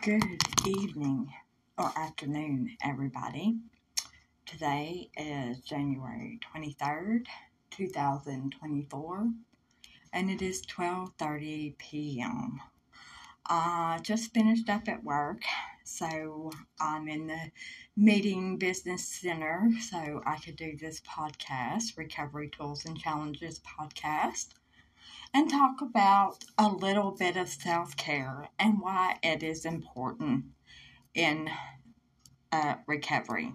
Good evening or afternoon, everybody. Today is January 23rd, 2024, and it is 12:30 p.m. I just finished up at work, so I'm in the meeting business center so I could do this podcast, Recovery Tools and Challenges podcast, and talk about a little bit of self-care and why it is important in recovery.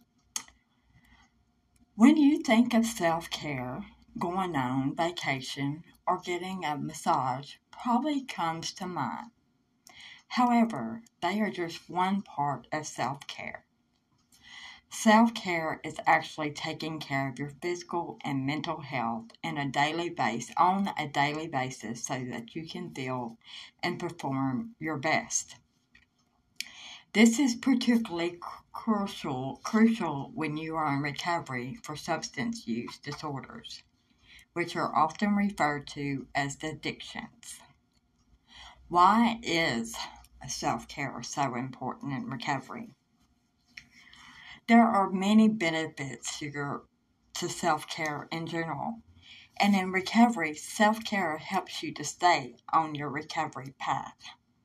When you think of self-care, going on vacation or getting a massage probably comes to mind. However, they are just one part of self-care. Self-care is actually taking care of your physical and mental health on a daily basis so that you can feel and perform your best. This is particularly crucial when you are in recovery for substance use disorders, which are often referred to as addictions. Why is self-care so important in recovery? There are many benefits to self-care in general, and in recovery, self-care helps you to stay on your recovery path.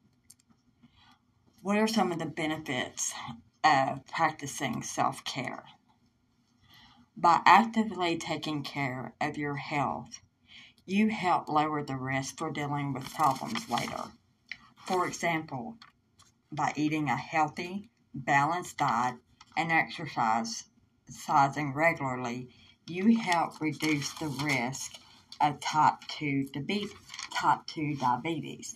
What are some of the benefits of practicing self-care? By actively taking care of your health, you help lower the risk for dealing with problems later. For example, by eating a healthy, balanced diet and exercising regularly, you help reduce the risk of type 2 diabetes.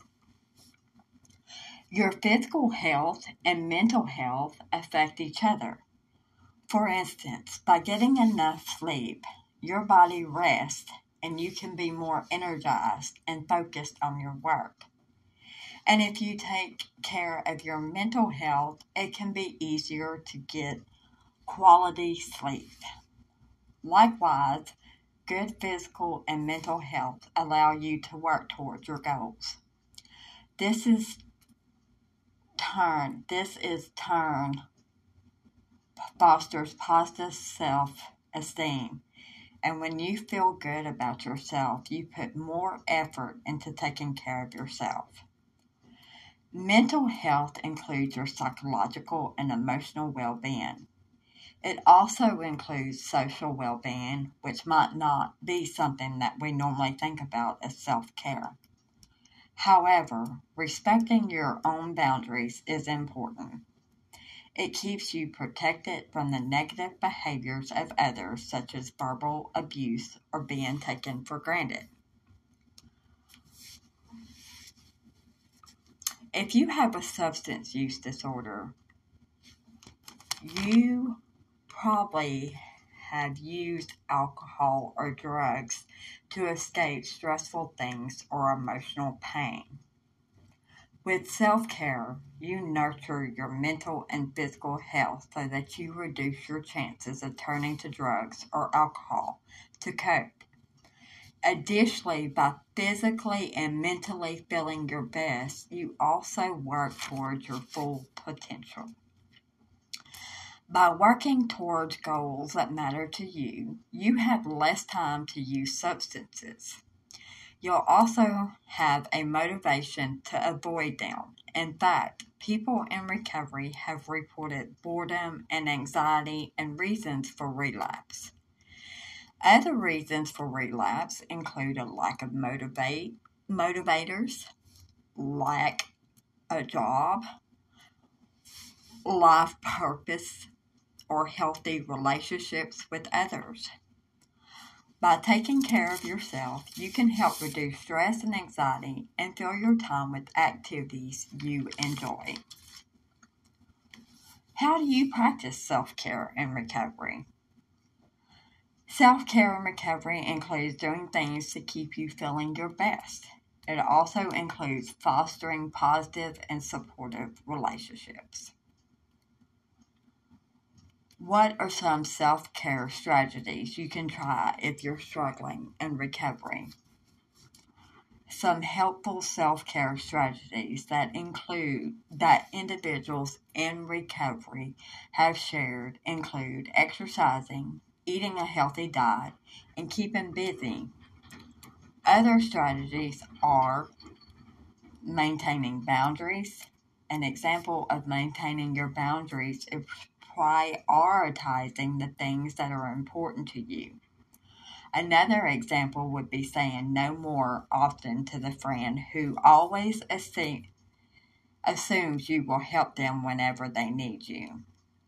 Your physical health and mental health affect each other. For instance, by getting enough sleep, your body rests and you can be more energized and focused on your work. And if you take care of your mental health, it can be easier to get quality sleep. Likewise, good physical and mental health allow you to work towards your goals. This fosters positive self-esteem. And when you feel good about yourself, you put more effort into taking care of yourself. Mental health includes your psychological and emotional well-being. It also includes social well-being, which might not be something that we normally think about as self-care. However, respecting your own boundaries is important. It keeps you protected from the negative behaviors of others, such as verbal abuse or being taken for granted. If you have a substance use disorder, you probably have used alcohol or drugs to escape stressful things or emotional pain. With self-care, you nurture your mental and physical health so that you reduce your chances of turning to drugs or alcohol to cope. Additionally, by physically and mentally feeling your best, you also work towards your full potential. By working towards goals that matter to you, you have less time to use substances. You'll also have a motivation to avoid them. In fact, people in recovery have reported boredom and anxiety and reasons for relapse. Other reasons for relapse include a lack of motivators, lack a job, life purpose, or healthy relationships with others. By taking care of yourself, you can help reduce stress and anxiety and fill your time with activities you enjoy. How do you practice self-care in recovery? Self-care in recovery includes doing things to keep you feeling your best. It also includes fostering positive and supportive relationships. What are some self-care strategies you can try if you're struggling in recovery? Some helpful self-care strategies that individuals in recovery have shared include exercising, eating a healthy diet, and keeping busy. Other strategies are maintaining boundaries. An example of maintaining your boundaries is prioritizing the things that are important to you. Another example would be saying no more often to the friend who always assumes you will help them whenever they need you.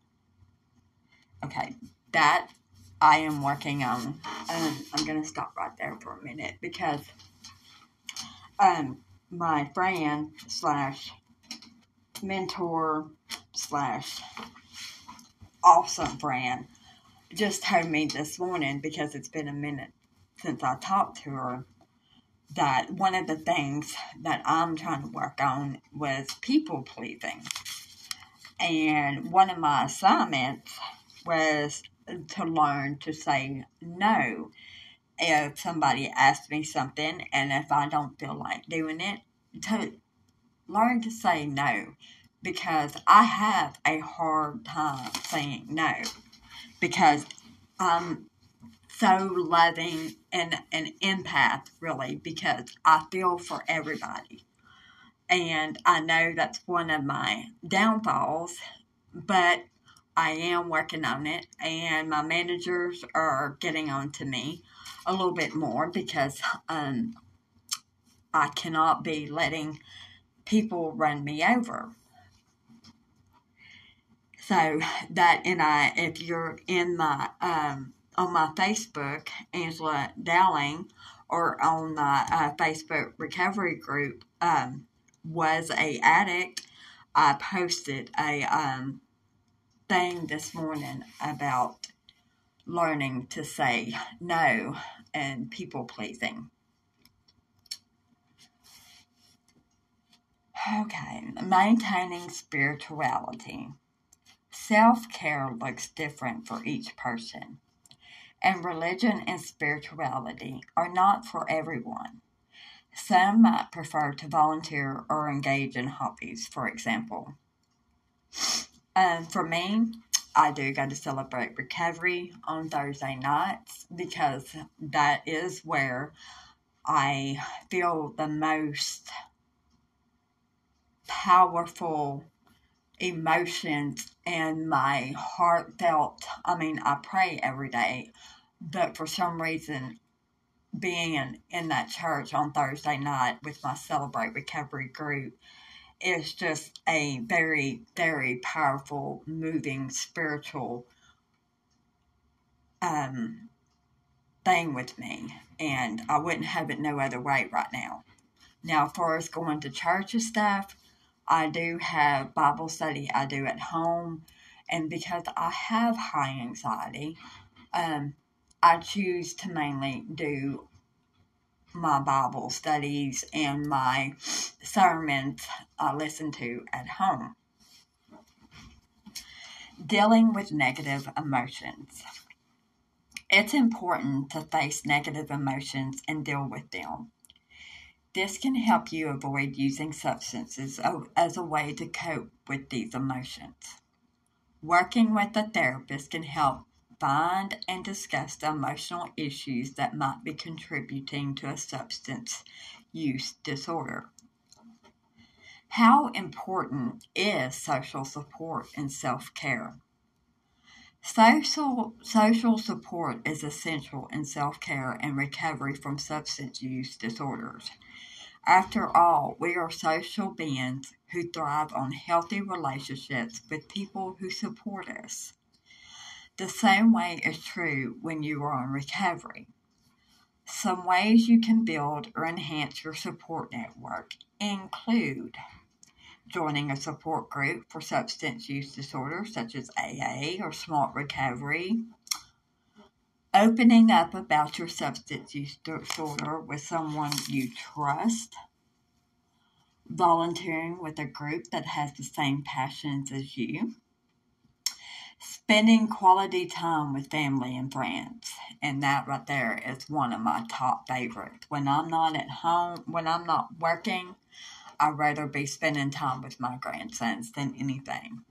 Okay, that I am working on. I'm going to stop right there for a minute because my friend slash mentor slash awesome friend just told me this morning, because it's been a minute since I talked to her, that one of the things that I'm trying to work on was people pleasing. And one of my assignments was to learn to say no if somebody asks me something and if I don't feel like doing it, to learn to say no, because I have a hard time saying no because I'm so loving and an empath, really, because I feel for everybody. And I know that's one of my downfalls, but I am working on it, and my managers are getting on to me a little bit more because I cannot be letting people run me over. So that, and if you're in my on my Facebook, Angela Dowling, or on my Facebook recovery group, was a addict, I posted a thing this morning about learning to say no and people pleasing. Okay, maintaining spirituality. Self-care looks different for each person, and religion and spirituality are not for everyone. Some might prefer to volunteer or engage in hobbies, for example. For me, I do go to Celebrate Recovery on Thursday nights because that is where I feel the most powerful emotions and my heartfelt. I pray every day, but for some reason, being in that church on Thursday night with my Celebrate Recovery group is just a very, very powerful, moving, spiritual thing with me, and I wouldn't have it no other way right now. Now, as far as going to church and stuff, I do have Bible study I do at home, and because I have high anxiety, I choose to mainly do my Bible studies and my sermons I listen to at home. Dealing with negative emotions. It's important to face negative emotions and deal with them. This can help you avoid using substances as a way to cope with these emotions. Working with a therapist can help find and discuss the emotional issues that might be contributing to a substance use disorder. How important is social support and self-care? Social support is essential in self-care and recovery from substance use disorders. After all, we are social beings who thrive on healthy relationships with people who support us. The same way is true when you are in recovery. Some ways you can build or enhance your support network include joining a support group for substance use disorders such as AA or Smart Recovery, opening up about your substance use disorder with someone you trust, volunteering with a group that has the same passions as you, Spending quality time with family and friends. And that right there is one of my top favorites. When I'm not at home, when I'm not working, I'd rather be spending time with my grandsons than anything.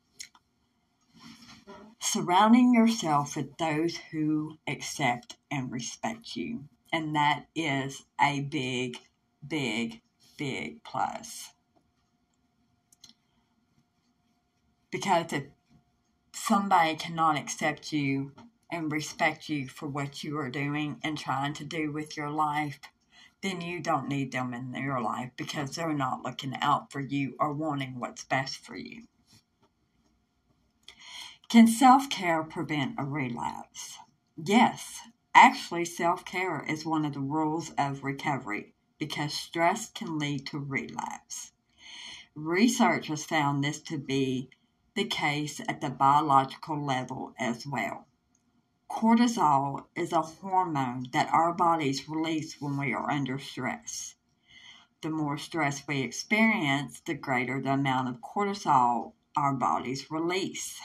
Surrounding yourself with those who accept and respect you. And that is a big, big, big plus. Because if somebody cannot accept you and respect you for what you are doing and trying to do with your life, then you don't need them in your life because they're not looking out for you or wanting what's best for you. Can self-care prevent a relapse? Yes. Actually, self-care is one of the rules of recovery because stress can lead to relapse. Research has found this to be the case at the biological level as well. Cortisol is a hormone that our bodies release when we are under stress. The more stress we experience, the greater the amount of cortisol our bodies release.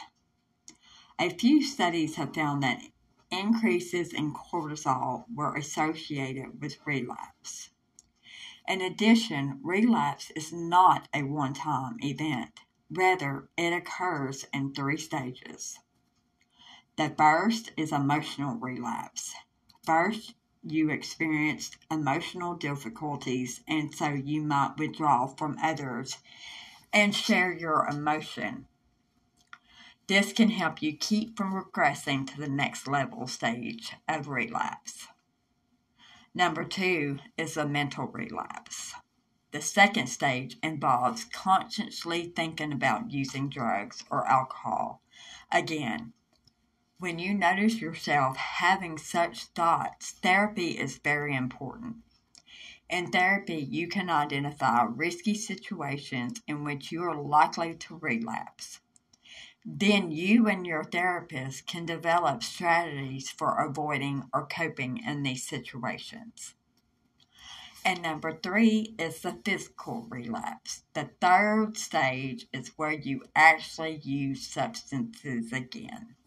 A few studies have found that increases in cortisol were associated with relapse. In addition, relapse is not a one-time event. Rather, it occurs in 3 stages. The first is emotional relapse. First, you experienced emotional difficulties, and so you might withdraw from others and share your emotion. This can help you keep from regressing to the next level stage of relapse. Number 2 is a mental relapse. The second stage involves consciously thinking about using drugs or alcohol. Again, when you notice yourself having such thoughts, therapy is very important. In therapy, you can identify risky situations in which you are likely to relapse. Then you and your therapist can develop strategies for avoiding or coping in these situations. And number 3 is the physical relapse. The third stage is where you actually use substances again.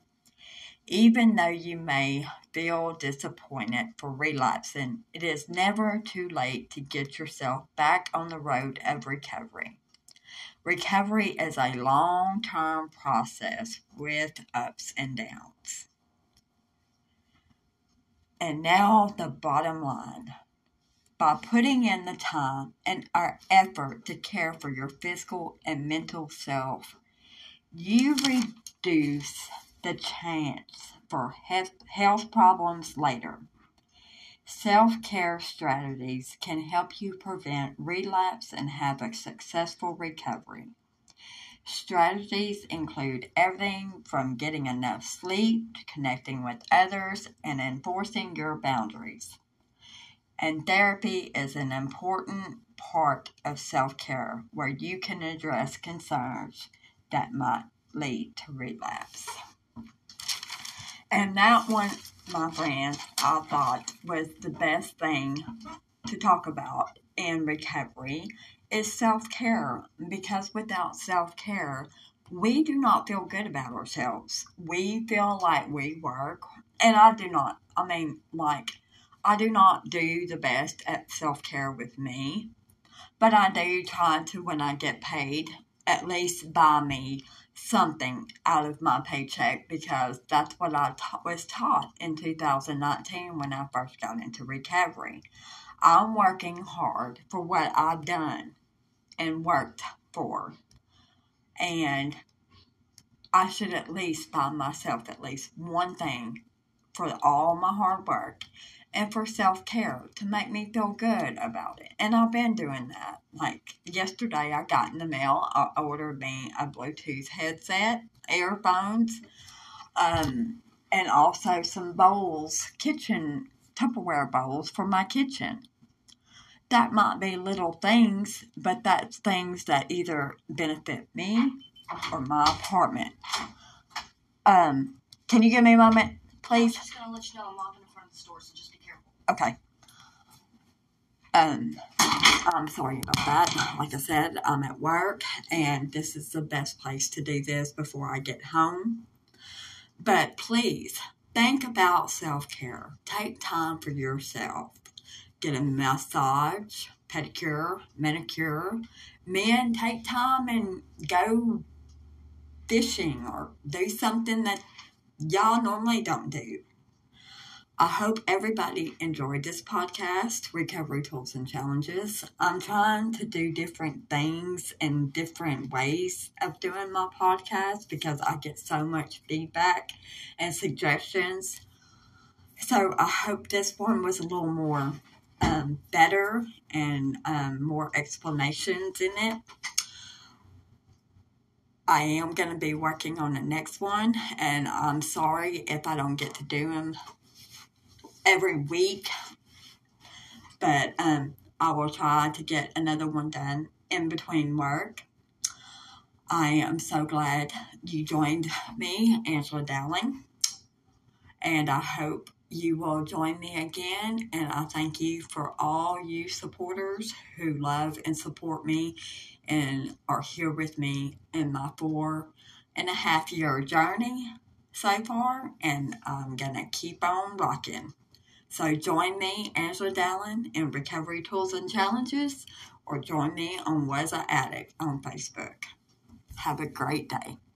Even though you may feel disappointed for relapsing, it is never too late to get yourself back on the road of recovery. Recovery is a long-term process with ups and downs. And now the bottom line. By putting in the time and our effort to care for your physical and mental self, you reduce the chance for health problems later. Self-care strategies can help you prevent relapse and have a successful recovery. Strategies include everything from getting enough sleep to connecting with others and enforcing your boundaries. And therapy is an important part of self-care where you can address concerns that might lead to relapse. And that one, my friends, I thought was the best thing to talk about in recovery is self-care. Because without self-care, we do not feel good about ourselves. We feel like we work, and I do not do the best at self-care with me, but I do try to, when I get paid, at least buy me something out of my paycheck because that's what I was taught in 2019 when I first got into recovery. I'm working hard for what I've done and worked for, and I should at least buy myself at least one thing for all my hard work and for self-care to make me feel good about it. And I've been doing that. Like yesterday, I got in the mail, I ordered me a Bluetooth headset, earphones, and also some bowls, kitchen Tupperware bowls for my kitchen. That might be little things, but that's things that either benefit me or my apartment. Can you give me a moment, please? I'm just going to let you know I'm walking in front of the store, so just be careful. Okay. I'm sorry about that. Like I said, I'm at work, and this is the best place to do this before I get home. But please, think about self-care. Take time for yourself. Get a massage, pedicure, manicure. Men, take time and go fishing or do something that y'all normally don't do. I hope everybody enjoyed this podcast, Recovery Tools and Challenges. I'm trying to do different things and different ways of doing my podcast because I get so much feedback and suggestions. So I hope this one was a little more better and more explanations in it. I am going to be working on the next one, and I'm sorry if I don't get to do them every week, but I will try to get another one done in between work. I am so glad you joined me, Angela Dowling, and I hope you will join me again, and I thank you for all you supporters who love and support me and are here with me in my 4.5-year journey so far, and I'm going to keep on rocking. So join me, Angela Dowling, in Recovery Tools and Challenges, or join me on Was I Addict on Facebook. Have a great day.